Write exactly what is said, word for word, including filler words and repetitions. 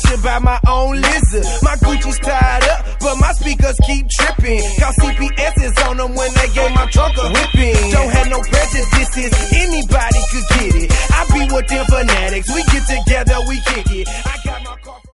should buy my own lizard. My Gucci's tied up, but my speakers keep tripping. Cause C P S is on them when they gave my trunk a whipping. Don't have no prejudices, anybody could get it. I be with them fanatics, we get together, we kick it. I